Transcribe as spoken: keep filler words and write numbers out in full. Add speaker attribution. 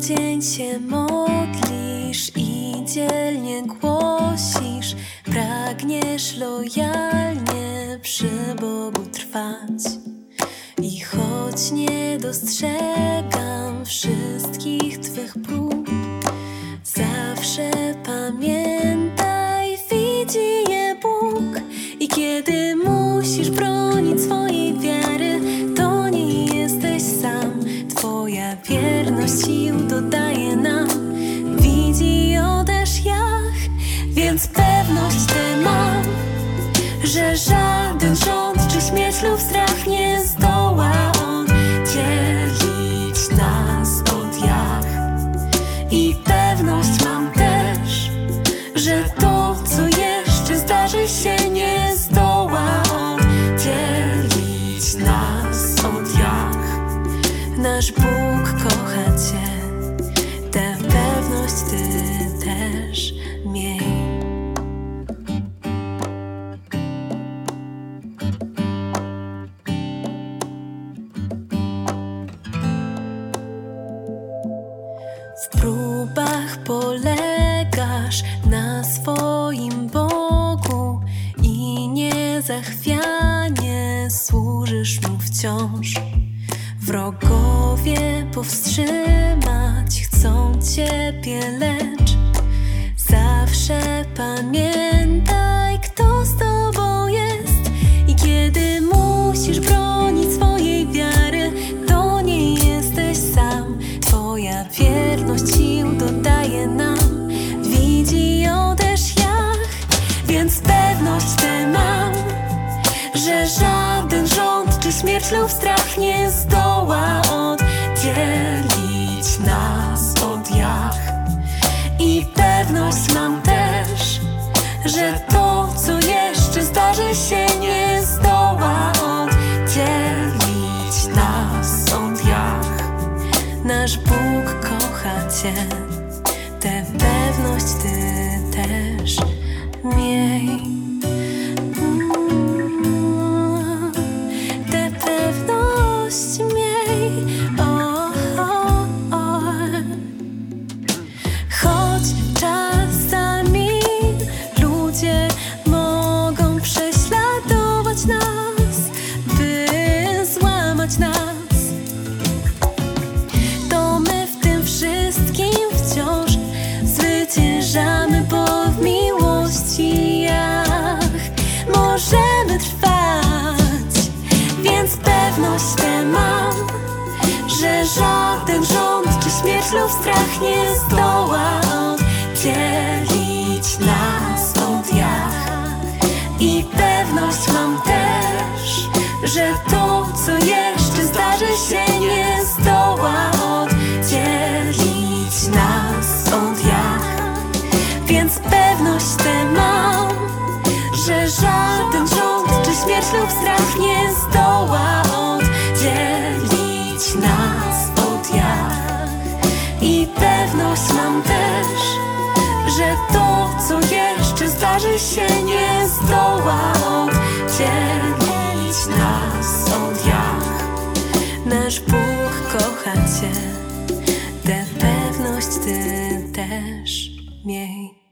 Speaker 1: dzień się modlisz i dzielnie głosisz, pragniesz lojalnie przy Bogu trwać. I choć nie dostrzegam wszystkich Twych prób, zawsze pamiętaj, widzi je Bóg. I kiedy musisz bronić swojej wiary, to nie jesteś sam. Twoja wierność sił dodaje nam, widzi ją też Jach. Więc pewność tę mam, że żaden rząd czy śmierć lub strach nie zdoła oddzielić nas od Jach. I pewność mam też, że to, co jeszcze zdarzy się, nie zdoła oddzielić nas od Jach. Nasz Bóg kocha Cię, tę pewność Ty też miej. W próbach polegasz na swoim Bogu i niezachwianie służysz Mu wciąż. Wrogowie powstrzymać chcą Ciebie, lecz zawsze pamiętaj, kto z Tobą jest. I kiedy musisz bronić swojej wiary, to nie jesteś sam. Twoja wierność sił dodaje nam, widzi ją też Jach. Więc pewność tę mam, że żaden rząd czy śmierć lub strach nie zdoła oddzielić nas od Jach. I pewność mam też, że to, co jeszcze zdarzy się, nie zdoła oddzielić nas od Jach. Nasz Bóg kocha Cię, tę pewność Ty też miej. Tę pewność miej. Oh, oh, oh. Choć czasami ludzie mogą prześladować nas, by złamać nas, to my w tym wszystkim wciąż zwyciężamy, bo w miłości Jach możemy trwać. Więc pewność tę mam, że żaden rząd czy śmierć lub strach nie zdoła oddzielić nas od Jach. I pewność mam też, że to, co jeszcze zdarzy się, nie zdoła oddzielić nas od Jach. Więc pewność tę mam, że żaden rząd czy śmierć lub strach nie zdoła oddzielić nas od Jach. I pewność mam też, że to, co jeszcze zdarzy się, nie zdoła oddzielić nas od Jach. Nasz Bóg kocha Cię, tę pewność Ty też miej.